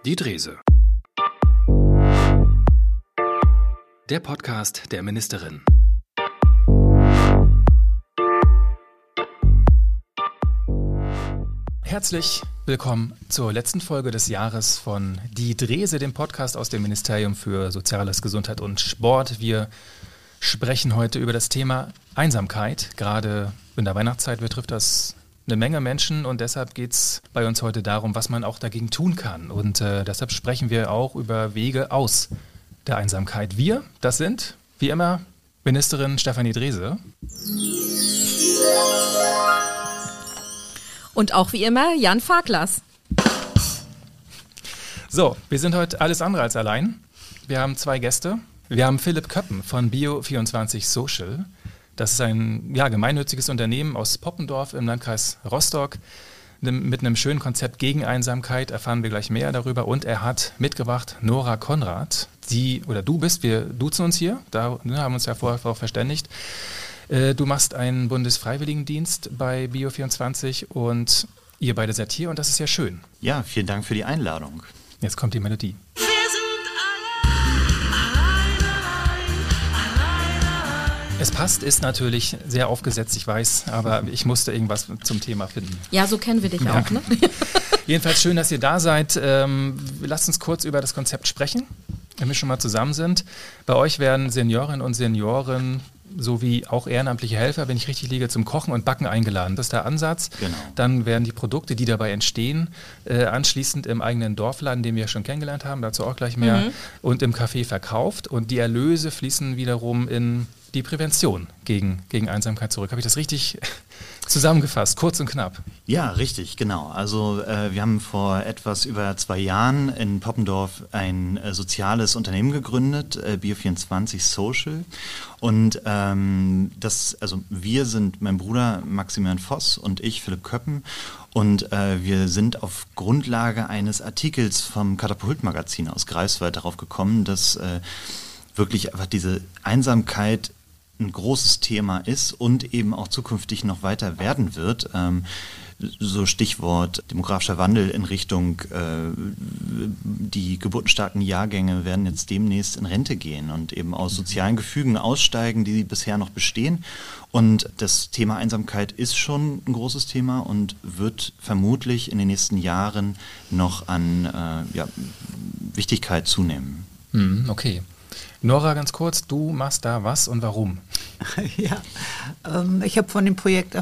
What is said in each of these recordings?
Die Drese. Der Podcast der Ministerin. Herzlich willkommen zur letzten Folge des Jahres von Die Drese, dem Podcast aus dem Ministerium für Soziales, Gesundheit und Sport. Wir sprechen heute über das Thema Einsamkeit. Gerade in der Weihnachtszeit betrifft das eine Menge Menschen und deshalb geht es bei uns heute darum, was man auch dagegen tun kann. Und deshalb sprechen wir auch über Wege aus der Einsamkeit. Wir, das sind, wie immer, Ministerin Stefanie Drese. Und auch wie immer Jan Farklas. So, wir sind heute alles andere als allein. Wir haben zwei Gäste. Wir haben Philipp Köppen von Bio24 Social. Das ist ein gemeinnütziges Unternehmen aus Poppendorf im Landkreis Rostock mit einem schönen Konzept gegen Einsamkeit. Erfahren wir gleich mehr darüber. Und er hat mitgebracht Nora Konrad. Wir duzen uns hier, da haben wir uns ja vorher darauf verständigt. Du machst einen Bundesfreiwilligendienst bei Bio24 und ihr beide seid hier und das ist ja schön. Ja, vielen Dank für die Einladung. Jetzt kommt die Melodie. Es passt, ist natürlich sehr aufgesetzt, ich weiß, aber ich musste irgendwas zum Thema finden. Ja, so kennen wir dich auch, ne? Jedenfalls schön, dass ihr da seid. Lasst uns kurz über das Konzept sprechen, wenn wir schon mal zusammen sind. Bei euch werden Seniorinnen und Senioren sowie auch ehrenamtliche Helfer, wenn ich richtig liege, zum Kochen und Backen eingeladen. Das ist der Ansatz. Genau. Dann werden die Produkte, die dabei entstehen, anschließend im eigenen Dorfladen, den wir schon kennengelernt haben, dazu auch gleich mehr, und im Café verkauft. Und die Erlöse fließen wiederum in die Prävention gegen Einsamkeit zurück. Habe ich das richtig zusammengefasst, kurz und knapp? Ja, richtig, genau. Also wir haben vor etwas über 2 Jahren in Poppendorf ein soziales Unternehmen gegründet, Bio24 Social. Und wir sind mein Bruder Maximilian Voss und ich, Philipp Köppen. Und wir sind auf Grundlage eines Artikels vom Katapult-Magazin aus Greifswald darauf gekommen, dass wirklich einfach diese Einsamkeit ein großes Thema ist und eben auch zukünftig noch weiter werden wird. So Stichwort demografischer Wandel in Richtung die geburtenstarken Jahrgänge werden jetzt demnächst in Rente gehen und eben aus sozialen Gefügen aussteigen, die bisher noch bestehen. Und das Thema Einsamkeit ist schon ein großes Thema und wird vermutlich in den nächsten Jahren noch an Wichtigkeit zunehmen. Okay. Nora, ganz kurz, du machst da was und warum? Ja, ich habe von dem Projekt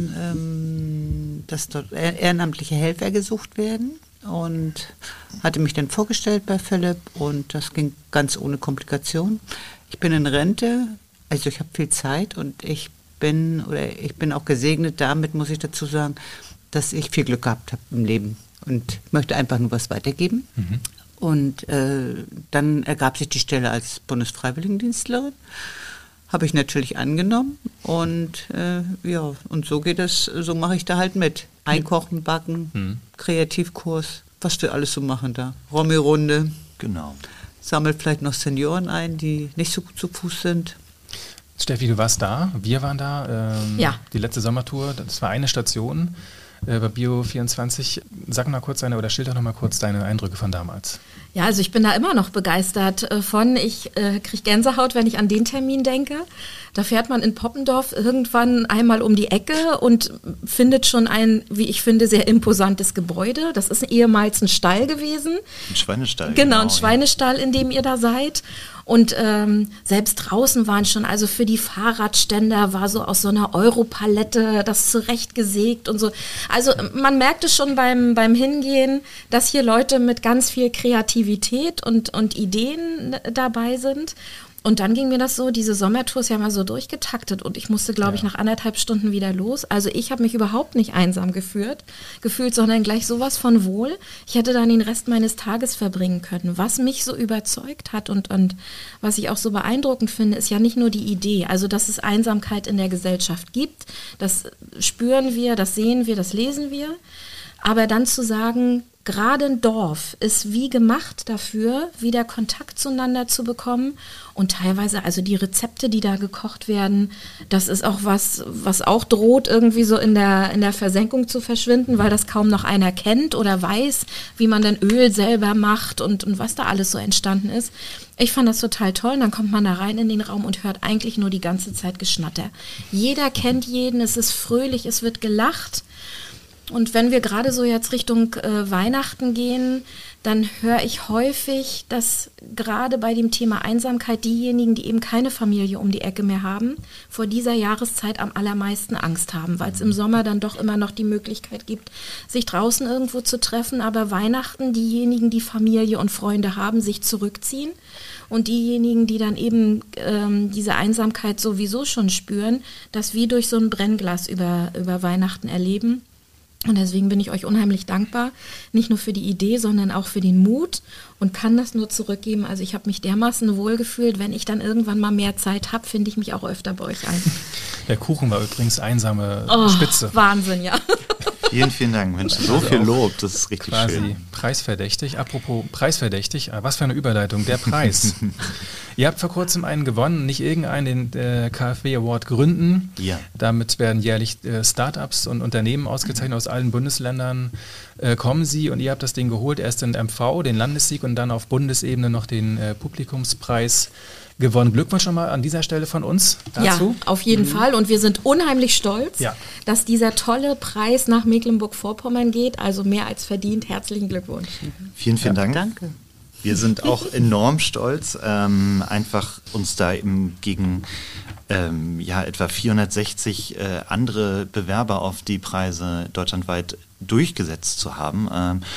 erfahren, dass dort ehrenamtliche Helfer gesucht werden und hatte mich dann vorgestellt bei Philipp und das ging ganz ohne Komplikation. Ich bin in Rente, also ich habe viel Zeit und ich bin auch gesegnet damit, muss ich dazu sagen, dass ich viel Glück gehabt habe im Leben und möchte einfach nur was weitergeben. Und dann ergab sich die Stelle als Bundesfreiwilligendienstlerin. Habe ich natürlich angenommen und und so geht es, so mache ich da halt mit. Einkochen, Backen, Kreativkurs, was wir alles so machen da. Rommi-Runde. Genau. Sammelt vielleicht noch Senioren ein, die nicht so gut zu Fuß sind. Steffi, du warst da, wir waren da. Die letzte Sommertour, das war eine Station. Bei Bio24, schilder noch mal kurz deine Eindrücke von damals. Ja, also ich bin da immer noch begeistert von. Ich kriege Gänsehaut, wenn ich an den Termin denke. Da fährt man in Poppendorf irgendwann einmal um die Ecke und findet schon ein, wie ich finde, sehr imposantes Gebäude. Das ist ehemals ein Stall gewesen. Ein Schweinestall. Genau, ein Schweinestall, in dem ihr da seid. Und selbst draußen waren schon, also für die Fahrradständer war so aus so einer Europalette das zurechtgesägt und so. Also man merkte schon beim Hingehen, dass hier Leute mit ganz viel Kreativität und Ideen dabei sind. Und dann ging mir das so, diese Sommertour ist ja mal so durchgetaktet und ich musste, glaube ich, nach 1,5 Stunden wieder los. Also ich habe mich überhaupt nicht einsam gefühlt, sondern gleich sowas von wohl. Ich hätte dann den Rest meines Tages verbringen können. Was mich so überzeugt hat und was ich auch so beeindruckend finde, ist ja nicht nur die Idee, also dass es Einsamkeit in der Gesellschaft gibt. Das spüren wir, das sehen wir, das lesen wir. Aber dann zu sagen, gerade ein Dorf ist wie gemacht dafür, wieder Kontakt zueinander zu bekommen. Und teilweise, also die Rezepte, die da gekocht werden, das ist auch was auch droht, irgendwie so in der Versenkung zu verschwinden, weil das kaum noch einer kennt oder weiß, wie man denn Öl selber macht und was da alles so entstanden ist. Ich fand das total toll. Und dann kommt man da rein in den Raum und hört eigentlich nur die ganze Zeit Geschnatter. Jeder kennt jeden, es ist fröhlich, es wird gelacht. Und wenn wir gerade so jetzt Richtung Weihnachten gehen, dann höre ich häufig, dass gerade bei dem Thema Einsamkeit diejenigen, die eben keine Familie um die Ecke mehr haben, vor dieser Jahreszeit am allermeisten Angst haben, weil es im Sommer dann doch immer noch die Möglichkeit gibt, sich draußen irgendwo zu treffen, aber Weihnachten diejenigen, die Familie und Freunde haben, sich zurückziehen und diejenigen, die dann eben diese Einsamkeit sowieso schon spüren, das wie durch so ein Brennglas über Weihnachten erleben. Und deswegen bin ich euch unheimlich dankbar, nicht nur für die Idee, sondern auch für den Mut und kann das nur zurückgeben. Also ich habe mich dermaßen wohlgefühlt, wenn ich dann irgendwann mal mehr Zeit habe, finde ich mich auch öfter bei euch ein. Der Kuchen war übrigens einsame Spitze. Wahnsinn, ja. Vielen, vielen Dank, Mensch, so viel Lob, das ist richtig quasi schön. Preisverdächtig. Apropos preisverdächtig, was für eine Überleitung, der Preis. Ihr habt vor kurzem einen gewonnen, nicht irgendeinen, den KfW Award Gründen. Ja. Damit werden jährlich Startups und Unternehmen ausgezeichnet aus allen Bundesländern. Kommen sie und ihr habt das Ding geholt, erst den MV, den Landessieg und dann auf Bundesebene noch den Publikumspreis gewonnen. Glückwunsch schon mal an dieser Stelle von uns dazu. Ja, auf jeden Fall. Und wir sind unheimlich stolz, dass dieser tolle Preis nach Mecklenburg-Vorpommern geht. Also mehr als verdient. Herzlichen Glückwunsch. Vielen, vielen Dank. Danke. Wir sind auch enorm stolz, einfach uns da eben gegen etwa 460 andere Bewerber auf die Preise deutschlandweit durchgesetzt zu haben.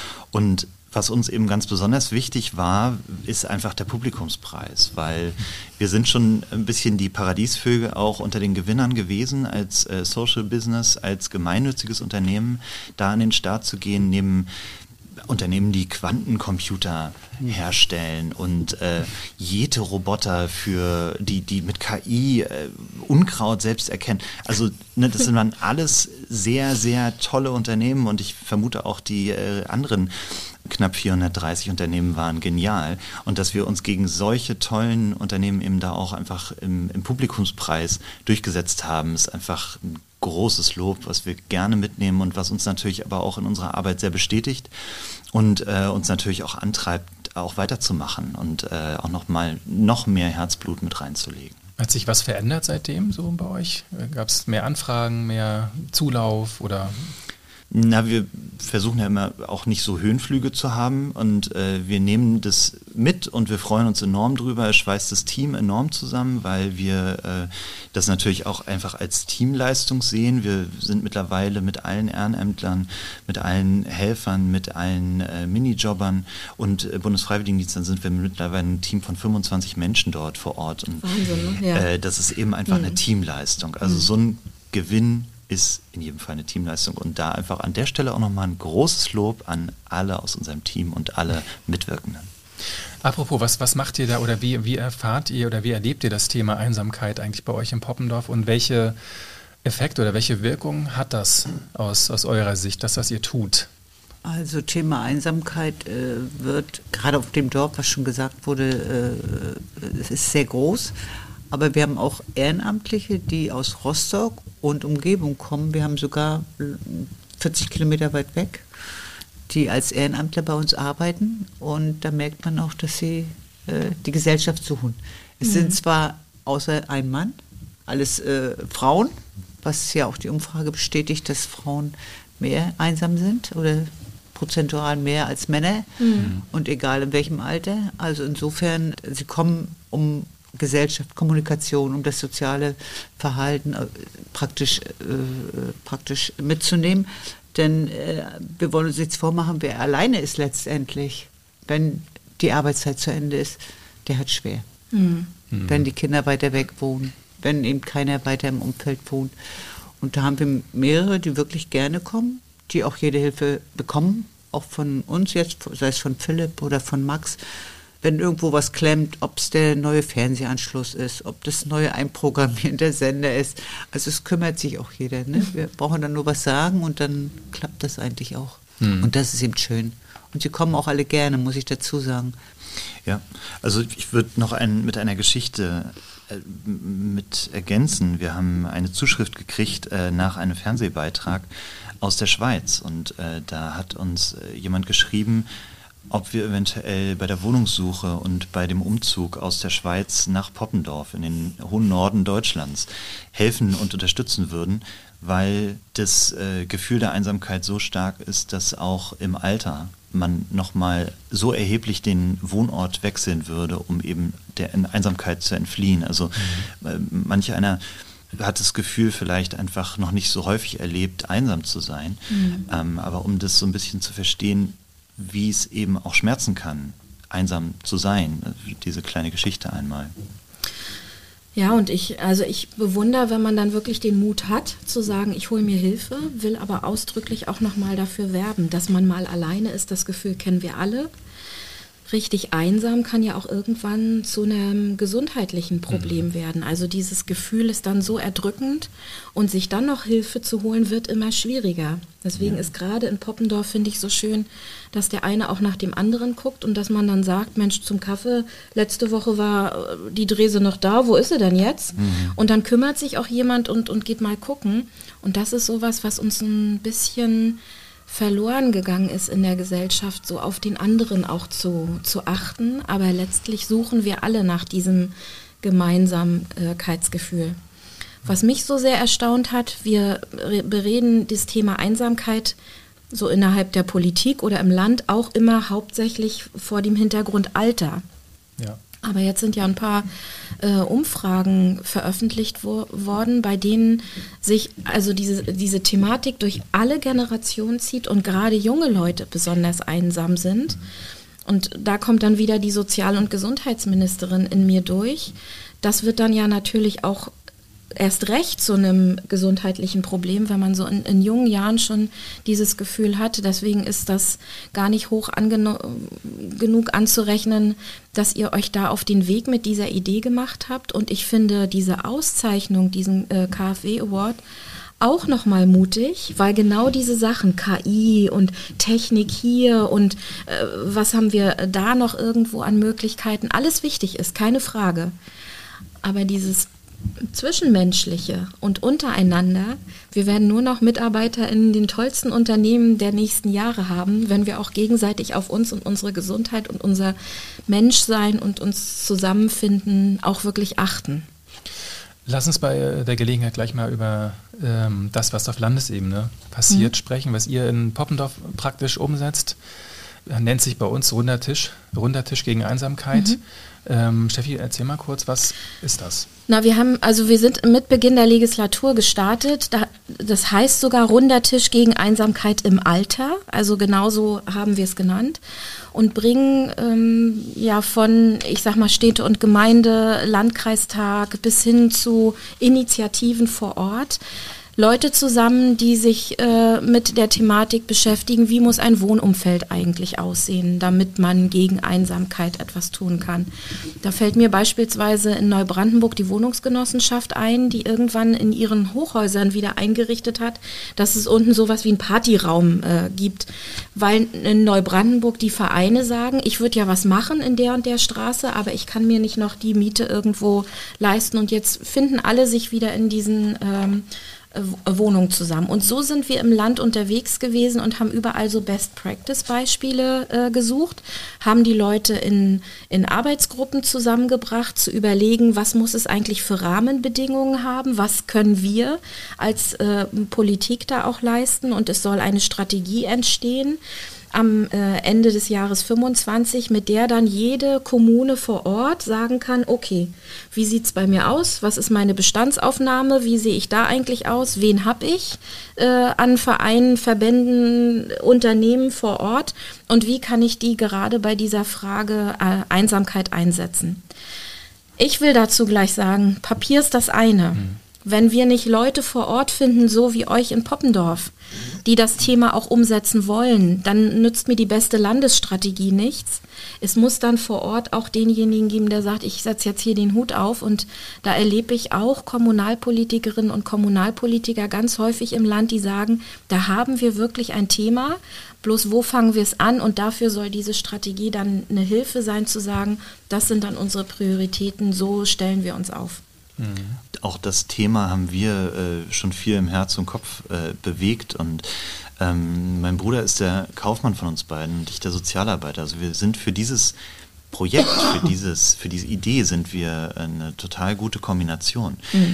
Und was uns eben ganz besonders wichtig war, ist einfach der Publikumspreis, weil wir sind schon ein bisschen die Paradiesvögel auch unter den Gewinnern gewesen, als Social Business, als gemeinnütziges Unternehmen da an den Start zu gehen, neben Unternehmen, die Quantencomputer herstellen und jede Roboter für die mit KI Unkraut selbst erkennen. Also das sind dann alles sehr, sehr tolle Unternehmen und ich vermute auch die anderen knapp 430 Unternehmen waren genial und dass wir uns gegen solche tollen Unternehmen eben da auch einfach im Publikumspreis durchgesetzt haben, ist einfach ein großes Lob, was wir gerne mitnehmen und was uns natürlich aber auch in unserer Arbeit sehr bestätigt und uns natürlich auch antreibt, auch weiterzumachen und auch noch mehr Herzblut mit reinzulegen. Hat sich was verändert seitdem so bei euch? Gab es mehr Anfragen, mehr Zulauf oder? Na, wir versuchen ja immer auch nicht so Höhenflüge zu haben und wir nehmen das mit und wir freuen uns enorm drüber. Es schweißt das Team enorm zusammen, weil wir das natürlich auch einfach als Teamleistung sehen. Wir sind mittlerweile mit allen Ehrenämtlern, mit allen Helfern, mit allen Minijobbern und Bundesfreiwilligendiensten sind wir mittlerweile ein Team von 25 Menschen dort vor Ort. Und, Wahnsinn, ne? Ja. Das ist eben einfach eine Teamleistung. Also so ein Gewinn ist in jedem Fall eine Teamleistung und da einfach an der Stelle auch nochmal ein großes Lob an alle aus unserem Team und alle Mitwirkenden. Apropos, was macht ihr da oder wie erfahrt ihr oder wie erlebt ihr das Thema Einsamkeit eigentlich bei euch in Poppendorf und welche Effekte oder welche Wirkung hat das aus eurer Sicht, das, was ihr tut? Also Thema Einsamkeit wird gerade auf dem Dorf, was schon gesagt wurde, es ist sehr groß. Aber wir haben auch Ehrenamtliche, die aus Rostock und Umgebung kommen. Wir haben sogar 40 Kilometer weit weg, die als Ehrenamtler bei uns arbeiten. Und da merkt man auch, dass sie die Gesellschaft suchen. Es sind zwar außer ein Mann alles Frauen, was ja auch die Umfrage bestätigt, dass Frauen mehr einsam sind oder prozentual mehr als Männer. Und egal in welchem Alter. Also insofern, sie kommen um Gesellschaft, Kommunikation, um das soziale Verhalten praktisch mitzunehmen. Denn wir wollen uns nichts vormachen, wer alleine ist letztendlich, wenn die Arbeitszeit zu Ende ist, der hat schwer. Wenn die Kinder weiter weg wohnen, wenn eben keiner weiter im Umfeld wohnt. Und da haben wir mehrere, die wirklich gerne kommen, die auch jede Hilfe bekommen, auch von uns jetzt, sei es von Philipp oder von Max, wenn irgendwo was klemmt, ob es der neue Fernsehanschluss ist, ob das neue Einprogrammieren der Sender ist. Also es kümmert sich auch jeder. Ne? Wir brauchen dann nur was sagen und dann klappt das eigentlich auch. Und das ist eben schön. Und sie kommen auch alle gerne, muss ich dazu sagen. Ja, also ich würde noch mit einer Geschichte mit ergänzen. Wir haben eine Zuschrift gekriegt nach einem Fernsehbeitrag aus der Schweiz und da hat uns jemand geschrieben, ob wir eventuell bei der Wohnungssuche und bei dem Umzug aus der Schweiz nach Poppendorf in den hohen Norden Deutschlands helfen und unterstützen würden, weil das Gefühl der Einsamkeit so stark ist, dass auch im Alter man nochmal so erheblich den Wohnort wechseln würde, um eben der Einsamkeit zu entfliehen. Also manch einer hat das Gefühl vielleicht einfach noch nicht so häufig erlebt, einsam zu sein. Aber um das so ein bisschen zu verstehen, wie es eben auch schmerzen kann, einsam zu sein, diese kleine Geschichte einmal. Ja, und ich bewundere, wenn man dann wirklich den Mut hat, zu sagen, ich hole mir Hilfe, will aber ausdrücklich auch nochmal dafür werben, dass man mal alleine ist. Das Gefühl kennen wir alle. Richtig einsam kann ja auch irgendwann zu einem gesundheitlichen Problem werden. Also dieses Gefühl ist dann so erdrückend und sich dann noch Hilfe zu holen, wird immer schwieriger. Deswegen ist gerade in Poppendorf, finde ich, so schön, dass der eine auch nach dem anderen guckt und dass man dann sagt, Mensch, zum Kaffee, letzte Woche war die Drese noch da, wo ist sie denn jetzt? Und dann kümmert sich auch jemand und geht mal gucken. Und das ist sowas, was uns ein bisschen verloren gegangen ist in der Gesellschaft, so auf den anderen auch zu achten. Aber letztlich suchen wir alle nach diesem Gemeinsamkeitsgefühl. Was mich so sehr erstaunt hat, wir bereden das Thema Einsamkeit so innerhalb der Politik oder im Land auch immer hauptsächlich vor dem Hintergrund Alter. Ja. Aber jetzt sind ja ein paar Umfragen veröffentlicht worden, bei denen sich also diese Thematik durch alle Generationen zieht und gerade junge Leute besonders einsam sind. Und da kommt dann wieder die Sozial- und Gesundheitsministerin in mir durch. Das wird dann ja natürlich auch erst recht zu einem gesundheitlichen Problem, wenn man so in jungen Jahren schon dieses Gefühl hat. Deswegen ist das gar nicht hoch genug anzurechnen, dass ihr euch da auf den Weg mit dieser Idee gemacht habt. Und ich finde diese Auszeichnung, diesen KfW Award, auch nochmal mutig, weil genau diese Sachen, KI und Technik hier und was haben wir da noch irgendwo an Möglichkeiten, alles wichtig ist, keine Frage. Aber dieses Zwischenmenschliche und untereinander, wir werden nur noch Mitarbeiter in den tollsten Unternehmen der nächsten Jahre haben, wenn wir auch gegenseitig auf uns und unsere Gesundheit und unser Menschsein und uns zusammenfinden auch wirklich achten. Lass uns bei der Gelegenheit gleich mal über das, was auf Landesebene passiert, sprechen, was ihr in Poppendorf praktisch umsetzt. Nennt sich bei uns Runder Tisch gegen Einsamkeit. Steffi, erzähl mal kurz, was ist das? Na, wir sind mit Beginn der Legislatur gestartet. Das heißt sogar Runder Tisch gegen Einsamkeit im Alter. Also genauso haben wir es genannt. Und bringen von, ich sag mal, Städte und Gemeinde, Landkreistag bis hin zu Initiativen vor Ort Leute zusammen, die sich mit der Thematik beschäftigen, wie muss ein Wohnumfeld eigentlich aussehen, damit man gegen Einsamkeit etwas tun kann. Da fällt mir beispielsweise in Neubrandenburg die Wohnungsgenossenschaft ein, die irgendwann in ihren Hochhäusern wieder eingerichtet hat, dass es unten sowas wie einen Partyraum gibt, weil in Neubrandenburg die Vereine sagen, ich würde ja was machen in der und der Straße, aber ich kann mir nicht noch die Miete irgendwo leisten und jetzt finden alle sich wieder in diesen Wohnung zusammen. Und so sind wir im Land unterwegs gewesen und haben überall so Best-Practice-Beispiele gesucht, haben die Leute in Arbeitsgruppen zusammengebracht, zu überlegen, was muss es eigentlich für Rahmenbedingungen haben, was können wir als Politik da auch leisten, und es soll eine Strategie entstehen am Ende des Jahres 25, mit der dann jede Kommune vor Ort sagen kann, okay, wie sieht es bei mir aus? Was ist meine Bestandsaufnahme? Wie sehe ich da eigentlich aus? Wen habe ich an Vereinen, Verbänden, Unternehmen vor Ort? Und wie kann ich die gerade bei dieser Frage Einsamkeit einsetzen? Ich will dazu gleich sagen, Papier ist das eine. wenn wir nicht Leute vor Ort finden, so wie euch in Poppendorf, die das Thema auch umsetzen wollen, dann nützt mir die beste Landesstrategie nichts. Es muss dann vor Ort auch denjenigen geben, der sagt, ich setze jetzt hier den Hut auf, und da erlebe ich auch Kommunalpolitikerinnen und Kommunalpolitiker ganz häufig im Land, die sagen, da haben wir wirklich ein Thema, bloß wo fangen wir es an, und dafür soll diese Strategie dann eine Hilfe sein, zu sagen, das sind dann unsere Prioritäten, so stellen wir uns auf. Auch das Thema haben wir schon viel im Herz und Kopf bewegt, und mein Bruder ist der Kaufmann von uns beiden und ich der Sozialarbeiter. Also wir sind für dieses Projekt, für diese Idee sind wir eine total gute Kombination.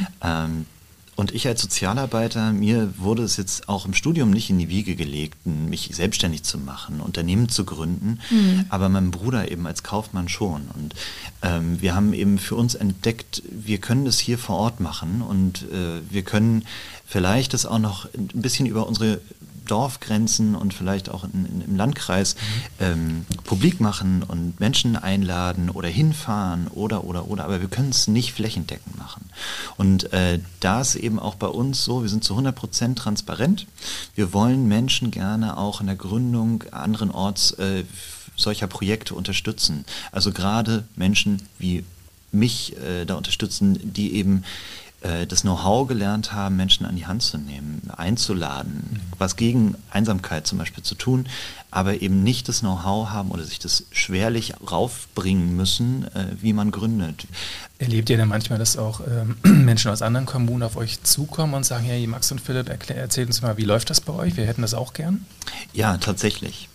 Und ich als Sozialarbeiter, mir wurde es jetzt auch im Studium nicht in die Wiege gelegt, mich selbstständig zu machen, Unternehmen zu gründen, aber mein Bruder eben als Kaufmann schon. Und wir haben eben für uns entdeckt, wir können das hier vor Ort machen, und wir können vielleicht das auch noch ein bisschen über unsere Dorfgrenzen und vielleicht auch im Landkreis publik machen und Menschen einladen oder hinfahren oder, aber wir können es nicht flächendeckend machen. Und da ist eben auch bei uns so, wir sind zu 100% transparent. Wir wollen Menschen gerne auch in der Gründung anderenorts solcher Projekte unterstützen. Also gerade Menschen wie mich da unterstützen, die eben das Know-how gelernt haben, Menschen an die Hand zu nehmen, einzuladen, was gegen Einsamkeit zum Beispiel zu tun, aber eben nicht das Know-how haben oder sich das schwerlich raufbringen müssen, wie man gründet. Erlebt ihr denn manchmal, dass auch Menschen aus anderen Kommunen auf euch zukommen und sagen, hey, Max und Philipp, erzählt uns mal, wie läuft das bei euch? Wir hätten das auch gern. Ja, tatsächlich.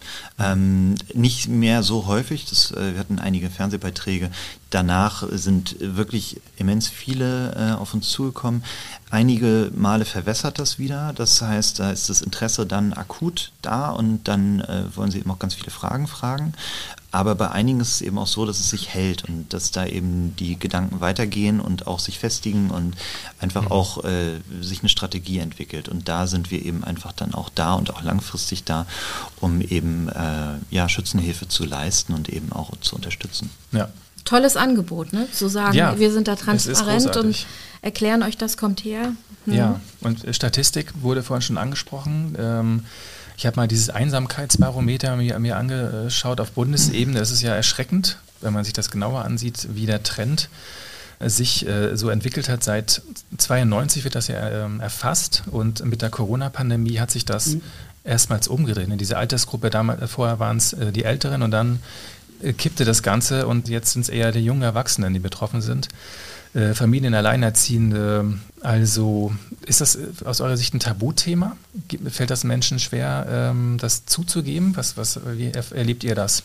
Nicht mehr so häufig. Wir hatten einige Fernsehbeiträge. Danach sind wirklich immens viele auf uns zugekommen. Einige Male verwässert das wieder. Das heißt, da ist das Interesse dann akut da, und dann wollen sie eben auch ganz viele Fragen fragen. Aber bei einigen ist es eben auch so, dass es sich hält und dass da eben die Gedanken weitergehen und auch sich festigen und einfach auch sich eine Strategie entwickelt. Und da sind wir eben einfach dann auch da und auch langfristig da, um eben Schützenhilfe zu leisten und eben auch zu unterstützen. Ja. Tolles Angebot, ne? Zu sagen, ja, wir sind da transparent und erklären euch, das kommt her. Ja, und Statistik wurde vorhin schon angesprochen. Ich habe mal dieses Einsamkeitsbarometer mir angeschaut auf Bundesebene. Das ist ja erschreckend, wenn man sich das genauer ansieht, wie der Trend sich so entwickelt hat. Seit 1992 wird das ja erfasst, und mit der Corona-Pandemie hat sich das erstmals umgedreht. Diese Altersgruppe, vorher waren es die Älteren, und dann kippte das Ganze, und jetzt sind es eher die jungen Erwachsenen, die betroffen sind. Familien, Alleinerziehende. Also ist das aus eurer Sicht ein Tabuthema? Fällt das Menschen schwer, das zuzugeben? Wie erlebt ihr das?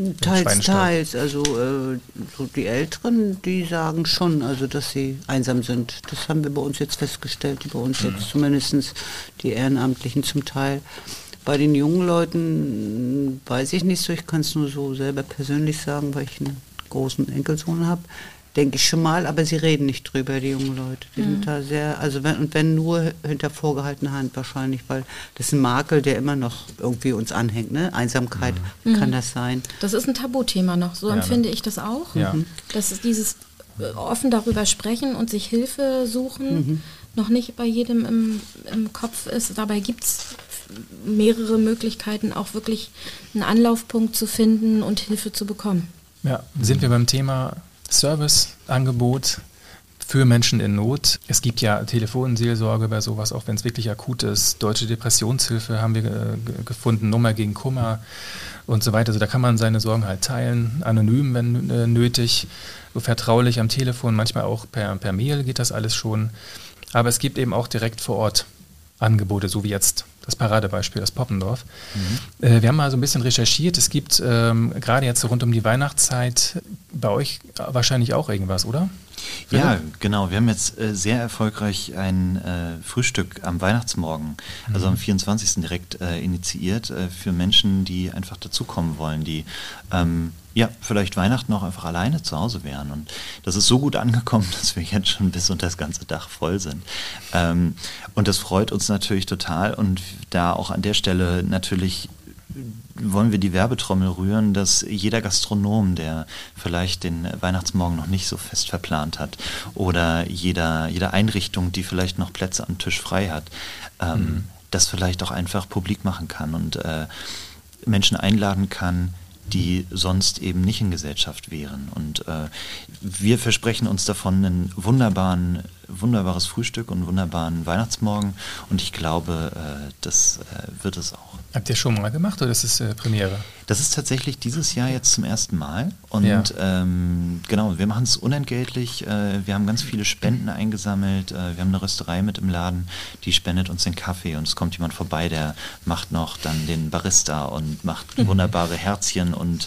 Teils. Also so die Älteren, die sagen schon, also dass sie einsam sind. Das haben wir bei uns jetzt festgestellt, die bei uns jetzt zumindest die Ehrenamtlichen zum Teil. Bei den jungen Leuten weiß ich nicht so, ich kann es nur so selber persönlich sagen, weil ich einen großen Enkelsohn habe, denke ich schon mal, aber sie reden nicht drüber, die jungen Leute. Die sind da sehr, also wenn nur hinter vorgehaltener Hand wahrscheinlich, weil das ist ein Makel, der immer noch irgendwie uns anhängt, ne? Einsamkeit kann das sein. Das ist ein Tabuthema noch, so empfinde ich das auch. Ja. Das ist dieses offen darüber sprechen und sich Hilfe suchen, noch nicht bei jedem im Kopf ist. Dabei gibt es mehrere Möglichkeiten, auch wirklich einen Anlaufpunkt zu finden und Hilfe zu bekommen. Ja, sind wir beim Thema Serviceangebot für Menschen in Not. Es gibt ja Telefonseelsorge bei sowas, auch wenn es wirklich akut ist. Deutsche Depressionshilfe haben wir gefunden, Nummer gegen Kummer und so weiter. Also da kann man seine Sorgen halt teilen, anonym, wenn nötig, so vertraulich am Telefon, manchmal auch per Mail geht das alles schon. Aber es gibt eben auch direkt vor Ort Angebote, so wie jetzt das Paradebeispiel, das Poppendorf. Wir haben mal so ein bisschen recherchiert. Es gibt gerade jetzt rund um die Weihnachtszeit bei euch wahrscheinlich auch irgendwas, oder? Ja, genau. Wir haben jetzt sehr erfolgreich ein Frühstück am Weihnachtsmorgen, also am 24. direkt initiiert für Menschen, die einfach dazukommen wollen, die vielleicht Weihnachten auch einfach alleine zu Hause wären. Und das ist so gut angekommen, dass wir jetzt schon bis unter das ganze Dach voll sind. Und das freut uns natürlich total. Und da auch an der Stelle natürlich wollen wir die Werbetrommel rühren, dass jeder Gastronom, der vielleicht den Weihnachtsmorgen noch nicht so fest verplant hat, oder jede Einrichtung, die vielleicht noch Plätze am Tisch frei hat, das vielleicht auch einfach publik machen kann und Menschen einladen kann, die sonst eben nicht in Gesellschaft wären. Und wir versprechen uns davon ein wunderbares Frühstück und einen wunderbaren Weihnachtsmorgen. Und ich glaube, das wird es auch. Habt ihr schon mal gemacht oder ist es Premiere? Das ist tatsächlich dieses Jahr jetzt zum ersten Mal. Und genau, wir machen es unentgeltlich. Wir haben ganz viele Spenden eingesammelt. Wir haben eine Rösterei mit im Laden, die spendet uns den Kaffee. Und es kommt jemand vorbei, der macht noch dann den Barista und macht wunderbare Herzchen und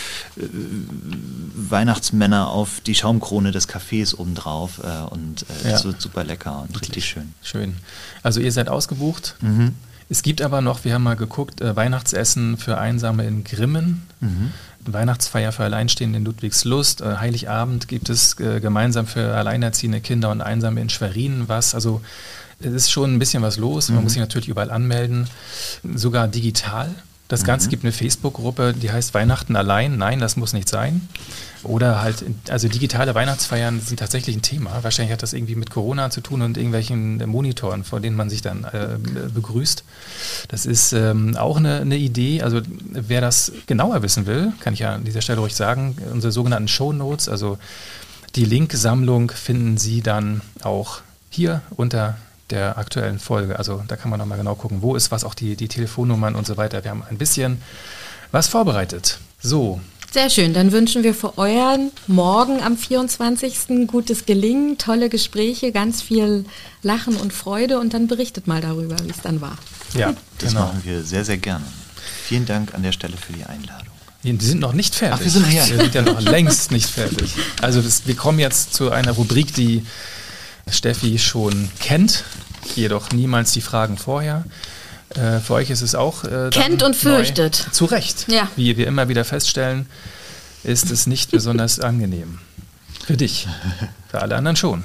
Weihnachtsmänner auf die Schaumkrone des Kaffees obendrauf. Das wird super lecker und richtig schön. Schön. Also ihr seid ausgebucht. Es gibt aber noch, wir haben mal geguckt, Weihnachtsessen für Einsame in Grimmen, Weihnachtsfeier für Alleinstehende in Ludwigslust, Heiligabend gibt es gemeinsam für alleinerziehende Kinder und Einsame in Schwerin was. Also es ist schon ein bisschen was los, man muss sich natürlich überall anmelden, sogar digital. Das Ganze gibt eine Facebook-Gruppe, die heißt Weihnachten allein. Nein, das muss nicht sein. Oder halt, also digitale Weihnachtsfeiern sind tatsächlich ein Thema. Wahrscheinlich hat das irgendwie mit Corona zu tun und irgendwelchen Monitoren, vor denen man sich dann begrüßt. Das ist auch eine Idee. Also wer das genauer wissen will, kann ich ja an dieser Stelle ruhig sagen, unsere sogenannten Shownotes, also die Linksammlung finden Sie dann auch hier unter der aktuellen Folge. Also da kann man nochmal genau gucken, wo ist was, auch die Telefonnummern und so weiter. Wir haben ein bisschen was vorbereitet. So. Sehr schön, dann wünschen wir für euren Morgen am 24. gutes Gelingen, tolle Gespräche, ganz viel Lachen und Freude und dann berichtet mal darüber, wie es dann war. Ja, das machen wir sehr, sehr gerne. Vielen Dank an der Stelle für die Einladung. Die sind noch nicht fertig. Ach, wir sind ja noch längst nicht fertig. Also wir kommen jetzt zu einer Rubrik, die Steffi schon kennt, jedoch niemals die Fragen vorher. Für euch ist es auch kennt und fürchtet. Neu. Zu Recht. Ja. Wie wir immer wieder feststellen, ist es nicht besonders angenehm. Für dich. Für alle anderen schon.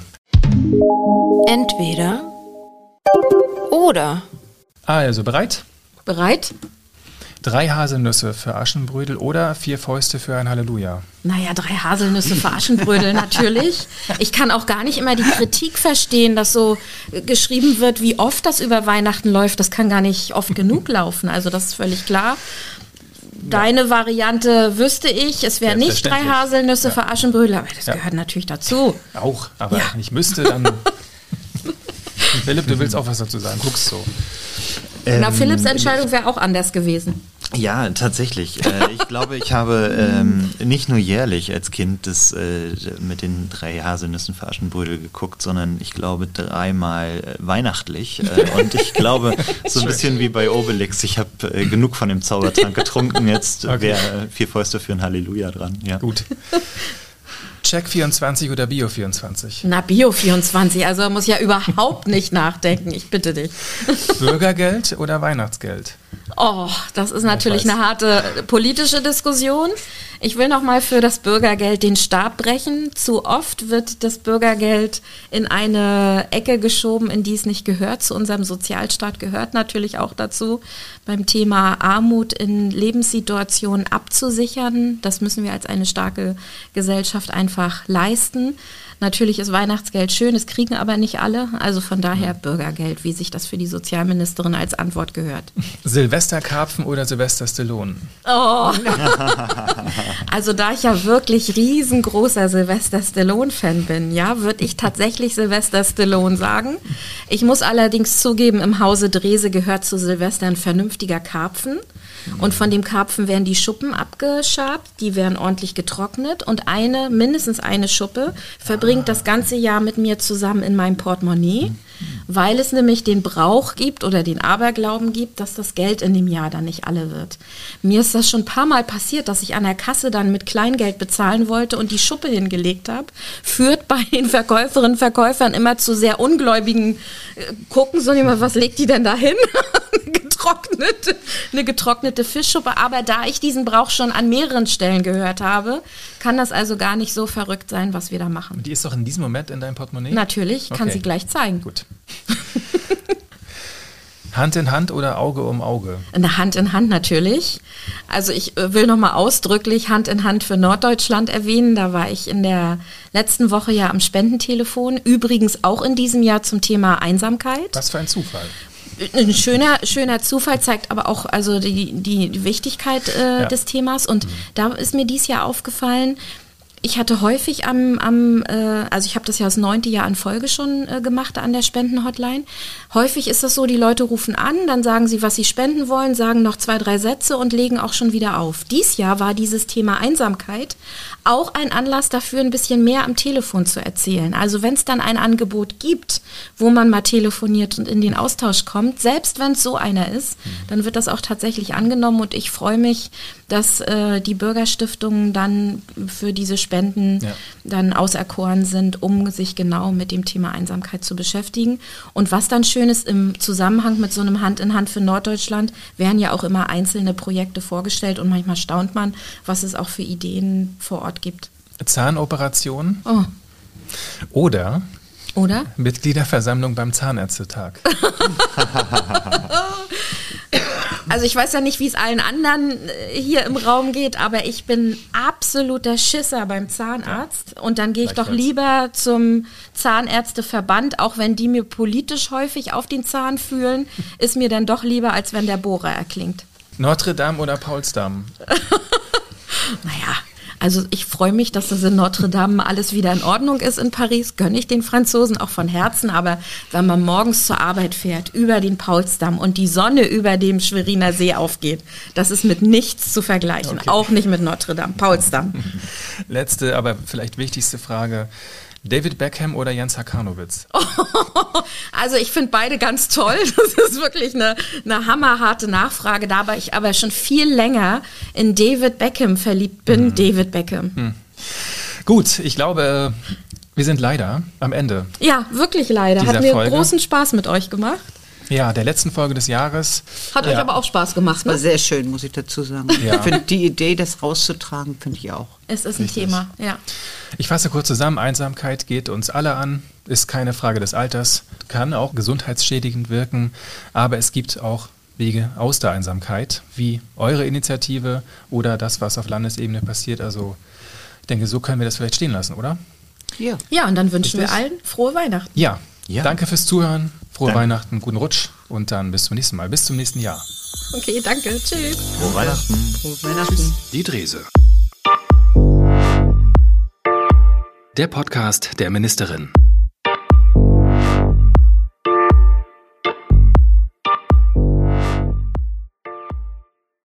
Entweder oder. Also bereit? Bereit? 3 Haselnüsse für Aschenbrödel oder 4 Fäuste für ein Halleluja? Naja, 3 Haselnüsse für Aschenbrödel natürlich. Ich kann auch gar nicht immer die Kritik verstehen, dass so geschrieben wird, wie oft das über Weihnachten läuft. Das kann gar nicht oft genug laufen. Also das ist völlig klar. Deine Variante wüsste ich, es wäre nicht 3 Haselnüsse für Aschenbrödel, aber das gehört natürlich dazu. Auch, aber ich müsste dann... Philipp, du willst auch was dazu sagen, guckst so. Na, Philipps Entscheidung wäre auch anders gewesen. Ja, tatsächlich. Ich glaube, ich habe nicht nur jährlich als Kind das mit den 3 Haselnüssen für Aschenbrödel geguckt, sondern ich glaube 3-mal weihnachtlich. Und ich glaube, so ein bisschen wie bei Obelix, ich habe genug von dem Zaubertrank getrunken. Jetzt wäre 4 Fäuste für ein Halleluja dran. Ja. Gut. Check 24 oder Bio 24? Na, Bio 24, also muss ja überhaupt nicht nachdenken, ich bitte dich. Bürgergeld oder Weihnachtsgeld? Oh, das ist natürlich eine harte politische Diskussion. Ich will noch mal für das Bürgergeld den Stab brechen. Zu oft wird das Bürgergeld in eine Ecke geschoben, in die es nicht gehört. Zu unserem Sozialstaat gehört natürlich auch dazu, beim Thema Armut in Lebenssituationen abzusichern. Das müssen wir als eine starke Gesellschaft einfach leisten. Natürlich ist Weihnachtsgeld schön, es kriegen aber nicht alle. Also von daher Bürgergeld, wie sich das für die Sozialministerin als Antwort gehört. Silvesterkarpfen oder Sylvester Stallone? Oh. Also da ich ja wirklich riesengroßer Sylvester Stallone-Fan bin, ja, würde ich tatsächlich Sylvester Stallone sagen. Ich muss allerdings zugeben, im Hause Drese gehört zu Silvester ein vernünftiger Karpfen. Und von dem Karpfen werden die Schuppen abgeschabt, die werden ordentlich getrocknet und mindestens eine Schuppe verbringt das ganze Jahr mit mir zusammen in meinem Portemonnaie, weil es nämlich den Brauch gibt oder den Aberglauben gibt, dass das Geld in dem Jahr dann nicht alle wird. Mir ist das schon ein paar Mal passiert, dass ich an der Kasse dann mit Kleingeld bezahlen wollte und die Schuppe hingelegt habe, führt bei den Verkäuferinnen und Verkäufern immer zu sehr ungläubigen Gucken, so jemand, was legt die denn da hin? Eine getrocknete Fischschuppe, aber da ich diesen Brauch schon an mehreren Stellen gehört habe, kann das also gar nicht so verrückt sein, was wir da machen. Und die ist doch in diesem Moment in deinem Portemonnaie? Natürlich, kann sie gleich zeigen. Gut. Hand in Hand oder Auge um Auge? Eine Hand in Hand natürlich. Also ich will nochmal ausdrücklich Hand in Hand für Norddeutschland erwähnen. Da war ich in der letzten Woche ja am Spendentelefon. Übrigens auch in diesem Jahr zum Thema Einsamkeit. Was für ein Zufall. Ein schöner Zufall, zeigt aber auch also die Wichtigkeit des Themas. Und da ist mir dieses Jahr aufgefallen, ich hatte häufig also ich habe das ja das 9. Jahr in Folge schon gemacht an der Spendenhotline. Häufig ist das so, die Leute rufen an, dann sagen sie, was sie spenden wollen, sagen noch 2, 3 Sätze und legen auch schon wieder auf. Dies Jahr war dieses Thema Einsamkeit auch ein Anlass dafür, ein bisschen mehr am Telefon zu erzählen. Also wenn es dann ein Angebot gibt, wo man mal telefoniert und in den Austausch kommt, selbst wenn es so einer ist, dann wird das auch tatsächlich angenommen und ich freue mich, dass die Bürgerstiftungen dann für diese Spenden dann auserkoren sind, um sich genau mit dem Thema Einsamkeit zu beschäftigen. Und was dann schön ist, im Zusammenhang mit so einem Hand in Hand für Norddeutschland werden ja auch immer einzelne Projekte vorgestellt und manchmal staunt man, was es auch für Ideen vor Ort gibt. Zahnoperation? Oh. Oder Oder? Mitgliederversammlung beim Zahnärztetag. Also ich weiß ja nicht, wie es allen anderen hier im Raum geht, aber ich bin absoluter Schisser beim Zahnarzt. Und dann gehe ich doch lieber zum Zahnärzteverband, auch wenn die mir politisch häufig auf den Zahn fühlen, ist mir dann doch lieber, als wenn der Bohrer erklingt. Notre Dame oder Paulsdamm? Naja, also ich freue mich, dass das in Notre Dame alles wieder in Ordnung ist in Paris. Gönne ich den Franzosen auch von Herzen. Aber wenn man morgens zur Arbeit fährt, über den Paulsdamm und die Sonne über dem Schweriner See aufgeht, das ist mit nichts zu vergleichen. Okay. Auch nicht mit Notre Dame, Paulsdamm. Letzte, aber vielleicht wichtigste Frage. David Beckham oder Jens Hakanowitz? Also ich finde beide ganz toll. Das ist wirklich eine hammerharte Nachfrage. Da ich aber schon viel länger in David Beckham verliebt bin. David Beckham. Gut, ich glaube, wir sind leider am Ende. Ja, wirklich leider. Hat mir großen Spaß mit euch gemacht. Ja, der letzten Folge des Jahres. Hat euch aber auch Spaß gemacht, ne? War sehr schön, muss ich dazu sagen. Ja. Ich finde die Idee, das rauszutragen, finde ich auch. Es ist ein Thema, ja. Ich fasse kurz zusammen, Einsamkeit geht uns alle an, ist keine Frage des Alters, kann auch gesundheitsschädigend wirken, aber es gibt auch Wege aus der Einsamkeit, wie eure Initiative oder das, was auf Landesebene passiert. Also ich denke, so können wir das vielleicht stehen lassen, oder? Ja. Ja, und dann wünschen wir allen frohe Weihnachten. Ja, danke fürs Zuhören, frohe Weihnachten, guten Rutsch und dann bis zum nächsten Mal, bis zum nächsten Jahr. Okay, danke, tschüss. Frohe Weihnachten. Frohe Weihnachten. Tschüss. Die Drese. Der Podcast der Ministerin.